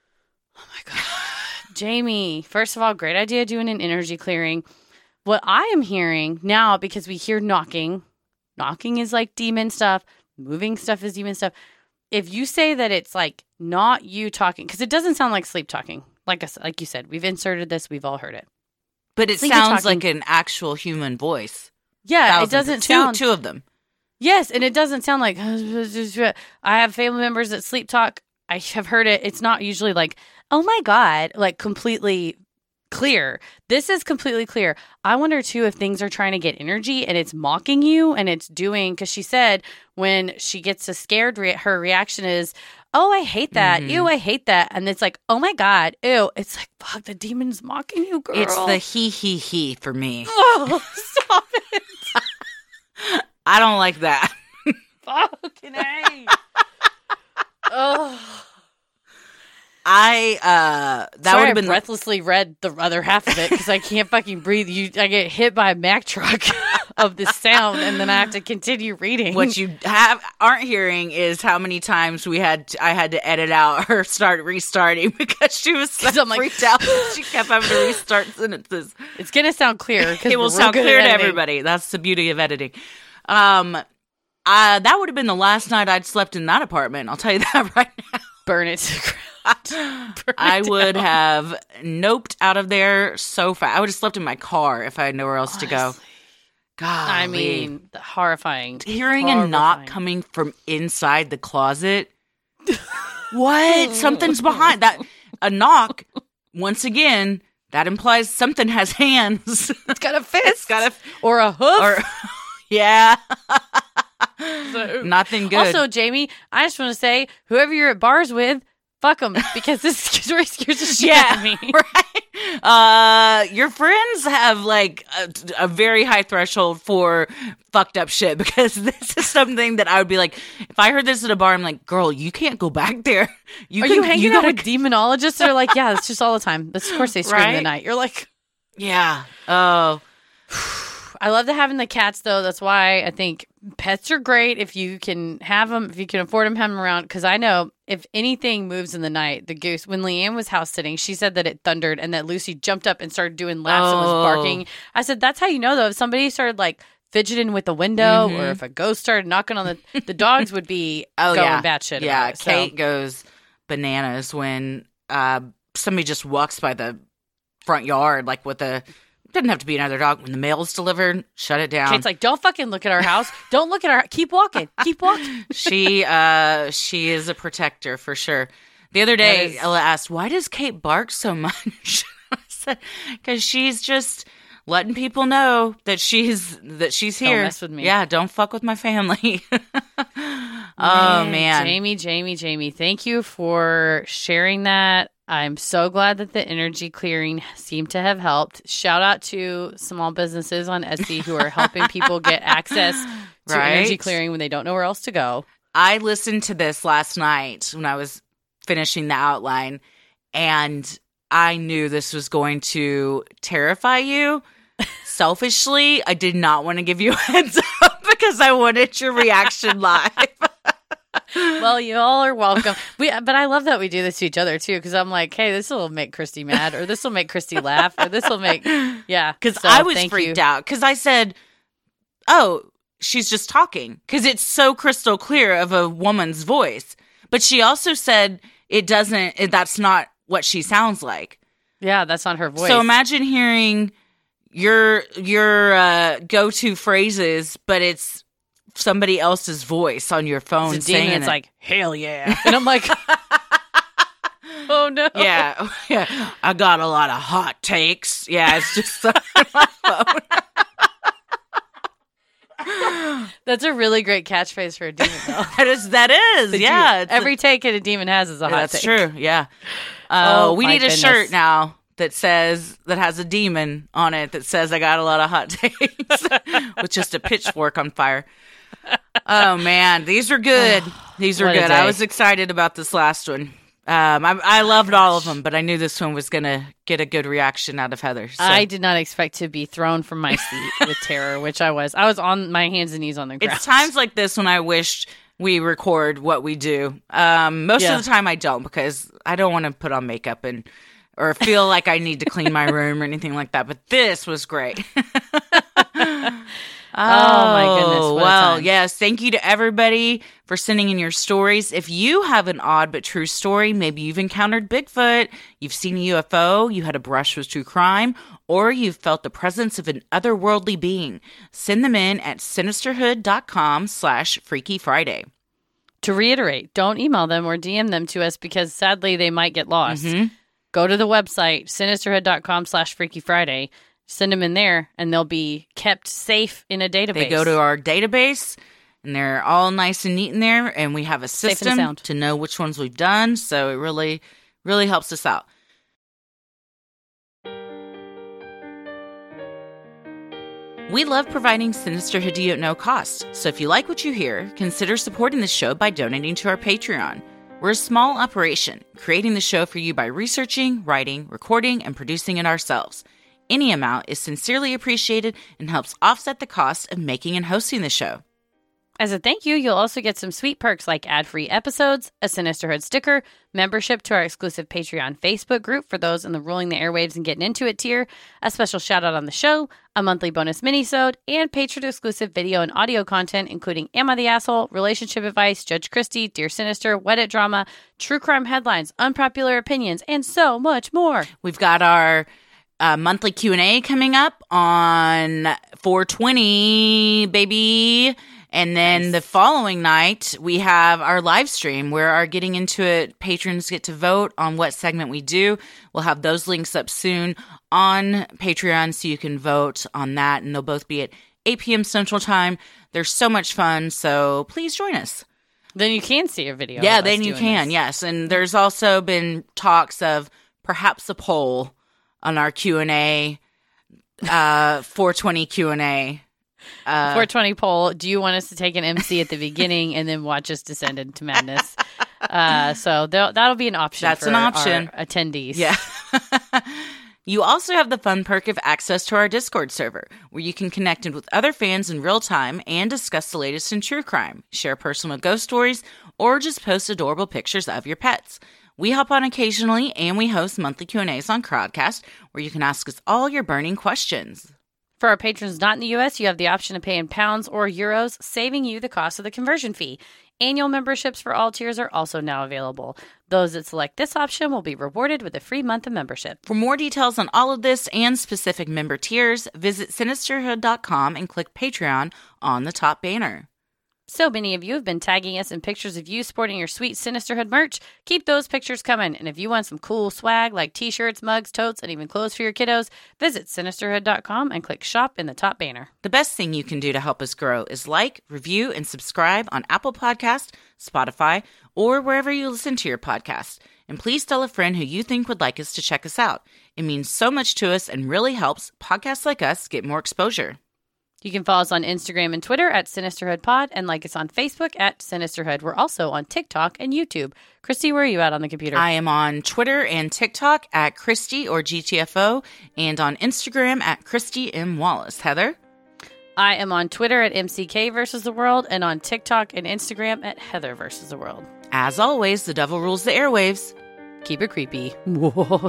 Oh my God. Jamie, first of all, great idea doing an energy clearing. What I am hearing now, because we hear knocking is like demon stuff, moving stuff is demon stuff. If you say that it's like not you talking, because it doesn't sound like sleep talking. Like you said, we've inserted this, we've all heard it. But it sounds like an actual human voice. Yeah, it doesn't sound... Two of them. Yes, and it doesn't sound like... I have family members that sleep talk. I have heard it. It's not usually like, oh my God, like completely clear. This is completely clear. I wonder too if things are trying to get energy and it's mocking you and it's doing, because she said when she gets scared, her reaction is, oh, I hate that. Mm-hmm. Ew, I hate that. And it's like, oh my God, ew. It's like, fuck, the demon's mocking you, girl. It's the he for me. Oh, stop it. I don't like that. Fucking A. Oh. That would have been breathlessly read the other half of it because I can't fucking breathe. I get hit by a Mack truck of the sound, and then I have to continue reading. What you aren't hearing is how many times I had to edit out her restarting because she was so freaked out. She kept having to restart sentences. It's gonna sound clear. It will sound clear to everybody. That's the beauty of editing. That would have been the last night I'd slept in that apartment. I'll tell you that right now. Burn it to the ground. I would have noped out of there so fast. I would have slept in my car if I had nowhere else to go. God, I mean, horrifying. Hearing a knock coming from inside the closet. What? Something's behind that. A knock. Once again, that implies something has hands. It's got a fist. Or a hoof. Yeah. Nothing good. Also, Jamie, I just want to say, whoever you're at bars with, fuck them, because this story scares the shit out of me. Right? Your friends have like a very high threshold for fucked up shit, because this is something that I would be like, if I heard this at a bar, I'm like, girl, you can't go back there. Are you hanging out with demonologists? They're like, yeah, it's just all the time. Of course they scream in the night. You're like, yeah. Oh. I love having the cats, though. That's why I think pets are great if you can have them, if you can afford them, have them around. Because I know if anything moves in the night, the goose, when Leanne was house sitting, she said that it thundered and that Lucy jumped up and started doing laps and was barking. I said, that's how you know, though. If somebody started like fidgeting with the window or if a ghost started knocking on the dogs would be going batshit. Yeah, about it, Kate goes bananas when somebody just walks by the front yard, like with a, doesn't have to be another dog. When the mail's delivered, shut it down. Kate's like, don't fucking look at our house. Don't look at our, keep walking. Keep walking. She is a protector for sure. The other day, Ella asked, why does Kate bark so much? I said, because she's just letting people know that she's here. Don't mess with me. Yeah, don't fuck with my family. Oh, man. Jamie, thank you for sharing that. I'm so glad that the energy clearing seemed to have helped. Shout out to small businesses on Etsy who are helping people get access to energy clearing when they don't know where else to go. I listened to this last night when I was finishing the outline, and I knew this was going to terrify you. Selfishly, I did not want to give you a heads up because I wanted your reaction live. Well, you all are welcome. But I love that we do this to each other too, because I'm like, hey, this will make Christy mad, or this will make Christy laugh, or this will make, Because I was freaked out because I said, "Oh, she's just talking," because it's so crystal clear of a woman's voice. But she also said it doesn't. That's not what she sounds like. Yeah, that's not her voice. So imagine hearing your go-to phrases, but it's somebody else's voice on your phone saying it's like, hell yeah. And I'm like, oh no. Yeah. I got a lot of hot takes. Yeah, it's just on my phone. That's a really great catchphrase for a demon, though. That is. Yeah. Every take that a demon has is a hot take. That's true. Yeah. We need a shirt now that has a demon on it that says I got a lot of hot takes with just a pitchfork on fire. Oh man, these are good. These are good. I was excited about this last one. I loved all of them, but I knew this one was gonna get a good reaction out of Heather. So. I did not expect to be thrown from my seat with terror, which I was. I was on my hands and knees on the ground. It's times like this when I wished we record what we do. Most of the time I don't, because I don't want to put on makeup or feel like I need to clean my room or anything like that. But this was great. Oh my goodness. Well, yes. Thank you to everybody for sending in your stories. If you have an odd but true story, maybe you've encountered Bigfoot, you've seen a UFO, you had a brush with true crime, or you've felt the presence of an otherworldly being, send them in at sinisterhood.com/Freaky Friday. To reiterate, don't email them or DM them to us because sadly they might get lost. Go to the website, sinisterhood.com/Freaky Friday. Send them in there, and they'll be kept safe in a database. They go to our database, and they're all nice and neat in there, and we have a system to know which ones we've done, so it really, really helps us out. We love providing Sinisterhood to you at no cost, so if you like what you hear, consider supporting the show by donating to our Patreon. We're a small operation, creating the show for you by researching, writing, recording, and producing it ourselves. Any amount is sincerely appreciated and helps offset the cost of making and hosting the show. As a thank you, you'll also get some sweet perks like ad-free episodes, a Sinisterhood sticker, membership to our exclusive Patreon Facebook group for those in the Ruling the Airwaves and Getting Into It tier, a special shout-out on the show, a monthly bonus minisode, and patron-exclusive video and audio content, including Am I the Asshole?, Relationship Advice, Judge Christie, Dear Sinister, Wedded Drama, True Crime Headlines, Unpopular Opinions, and so much more. We've got our monthly Q&A coming up on 4/20, baby. And then the following night, we have our live stream where our Getting Into It patrons get to vote on what segment we do. We'll have those links up soon on Patreon so you can vote on that. And they'll both be at 8 p.m. Central Time. They're so much fun, so please join us. Then you can see a video. Yeah, then you can, yes. And there's also been talks of perhaps a poll on our Q&A, 420 Q&A. 420 poll. Do you want us to take an MC at the beginning and then watch us descend into madness? So that'll be an option. That's an option. Our attendees. Yeah. You also have the fun perk of access to our Discord server, where you can connect with other fans in real time and discuss the latest in true crime, share personal ghost stories, or just post adorable pictures of your pets. We hop on occasionally, and we host monthly Q&As on Crowdcast, where you can ask us all your burning questions. For our patrons not in the U.S., you have the option to pay in pounds or euros, saving you the cost of the conversion fee. Annual memberships for all tiers are also now available. Those that select this option will be rewarded with a free month of membership. For more details on all of this and specific member tiers, visit Sinisterhood.com and click Patreon on the top banner. So many of you have been tagging us in pictures of you sporting your sweet Sinisterhood merch. Keep those pictures coming. And if you want some cool swag like t-shirts, mugs, totes, and even clothes for your kiddos, visit Sinisterhood.com and click shop in the top banner. The best thing you can do to help us grow is like, review, and subscribe on Apple Podcasts, Spotify, or wherever you listen to your podcast. And please tell a friend who you think would like us to check us out. It means so much to us and really helps podcasts like us get more exposure. You can follow us on Instagram and Twitter at SinisterhoodPod and like us on Facebook at Sinisterhood. We're also on TikTok and YouTube. Christy, where are you at on the computer? I am on Twitter and TikTok at Christy or GTFO and on Instagram at Christy M. Wallace. Heather? I am on Twitter at MCK versus the world and on TikTok and Instagram at Heather versus the world. As always, the devil rules the airwaves. Keep it creepy. Whoa.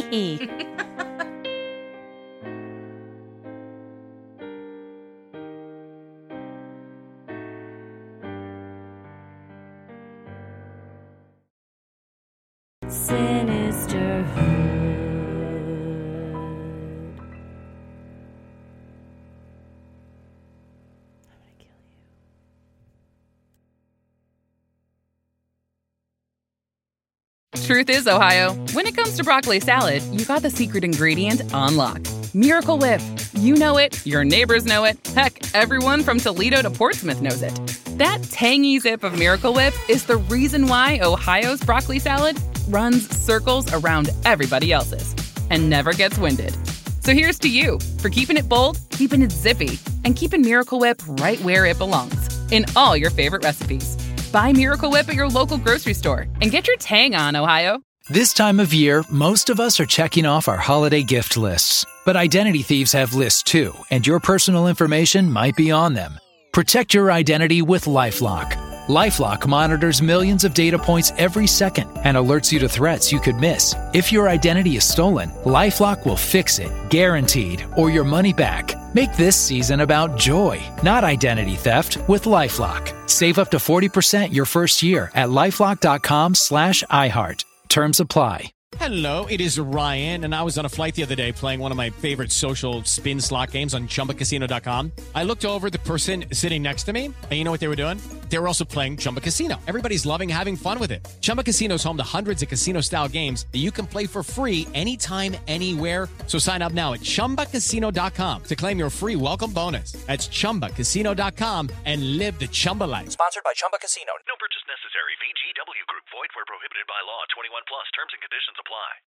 Truth is, Ohio, when it comes to broccoli salad, you got the secret ingredient on lock. Miracle Whip. You know it, your neighbors know it, heck, everyone from Toledo to Portsmouth knows it. That tangy zip of Miracle Whip is the reason why Ohio's broccoli salad runs circles around everybody else's and never gets winded. So here's to you for keeping it bold, keeping it zippy, and keeping Miracle Whip right where it belongs, in all your favorite recipes. Buy Miracle Whip at your local grocery store and get your tang on, Ohio. This time of year, most of us are checking off our holiday gift lists. But identity thieves have lists too, and your personal information might be on them. Protect your identity with LifeLock. LifeLock monitors millions of data points every second and alerts you to threats you could miss. If your identity is stolen, LifeLock will fix it, guaranteed, or your money back. Make this season about joy, not identity theft, with LifeLock. Save up to 40% your first year at LifeLock.com/iHeart. Terms apply. Hello, it is Ryan, and I was on a flight the other day playing one of my favorite social spin slot games on ChumbaCasino.com. I looked over at the person sitting next to me, and you know what they were doing? They were also playing Chumba Casino. Everybody's loving having fun with it. Chumba Casino is home to hundreds of casino-style games that you can play for free anytime, anywhere. So sign up now at ChumbaCasino.com to claim your free welcome bonus. That's ChumbaCasino.com and live the Chumba life. Sponsored by Chumba Casino. No purchase necessary. VGW Group. Void where prohibited by law. 21 plus. Terms and conditions apply.